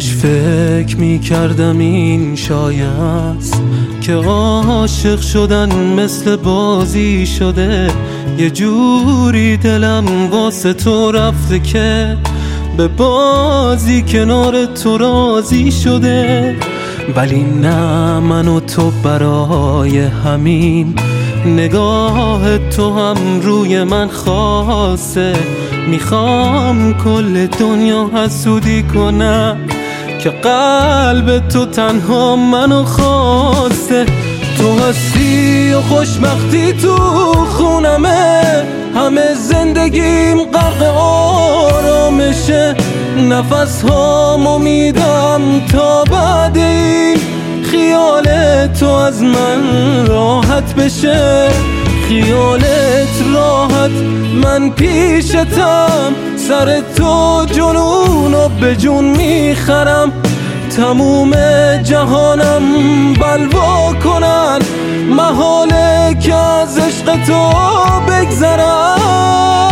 کاش فکر می‌کردم این شایست که عاشق شدن مثل بازی شده. یه جوری دلم واسه تو رفته که به بازی کنار تو راضی شده. ولی نه، من و تو برای همین نگاه تو هم روی من خاصه. میخوام کل دنیا حسودی کنم که قلب تو تنها منو خواسته. تو هستی و خوشبختی تو خونمه، همه زندگیم غرق آرامشه. نفس هامو میدم تا بعد این خیال تو از من راحت بشه. خیالت راحت، من پیشتم، سر تو جنونو به جون میخرم. تموم جهانم بلوا کنن، محاله که از عشق تو بگذرم.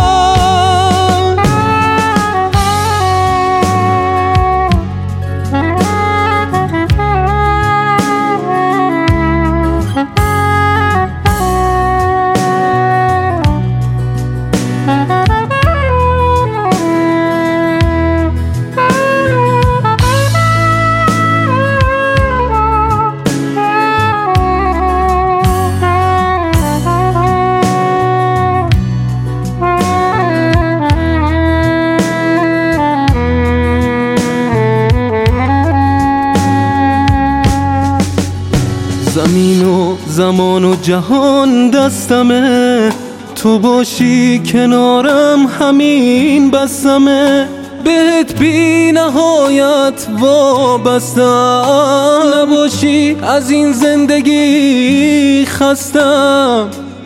زمین و زمان و جهان دستمه، تو باشی کنارم همین بسمه. بهت بی نهایت وابستم، نباشی از این زندگی خستم.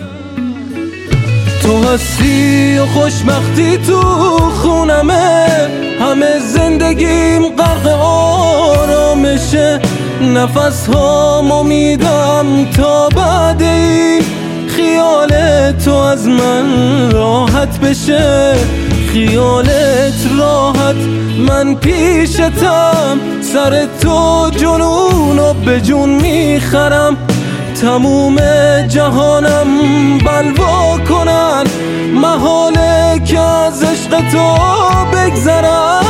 تو هستی و خوشبختی تو خونمه، همه زندگیم غرق آرامشه. نفس هامو میدم تا بعد این خیال تو از من راحت بشه. خیالت راحت، من پیشتم، سر تو جنونو به جون میخرم. تموم جهانم بلوا کنن، محاله که از عشق تو بگذرم.